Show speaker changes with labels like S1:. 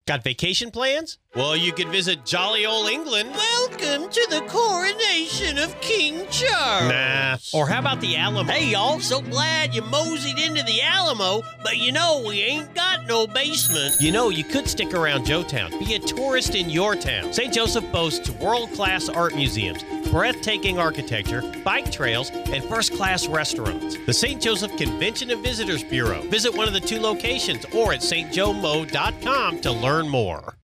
S1: Got vacation plans? Well, you could visit jolly old England.
S2: Welcome to the coronation of King Charles.
S1: Nah. Or how about the Alamo?
S2: Hey, y'all, so glad you moseyed into the Alamo, but you know we ain't got no basement.
S1: You know, you could stick around Joetown, be a tourist in your town. St. Joseph boasts world-class art museums, breathtaking architecture, bike trails, and first-class restaurants. The St. Joseph Convention and Visitors Bureau. Visit one of the two locations or at stjomo.com to learn more.